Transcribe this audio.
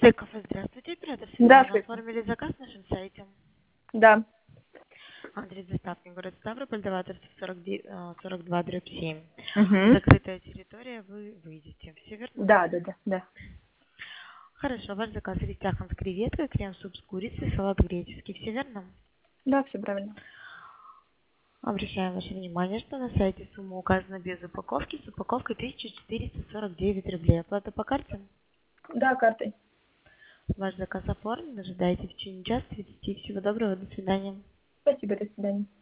Кафе, здравствуйте, оператор Светлана. Здравствуйте. Оформили заказ на нашем сайте. Да. Адрес доставки город Ставрополь, Даваторцев 42/7. Угу. Закрытая территория, вы выйдете. Все верно? Да. Хорошо, ваш заказ рестяхан с креветкой, крем-суп с курицей, салат греческий. Все верно? Да, все правильно. Обращаем ваше внимание, что на сайте сумма указана без упаковки, с упаковкой 1449 рублей. Оплата по карте? Да, картой. Ваш заказ оформлен, ожидайте в течение часа 30. Всего доброго, до свидания. Спасибо, до свидания.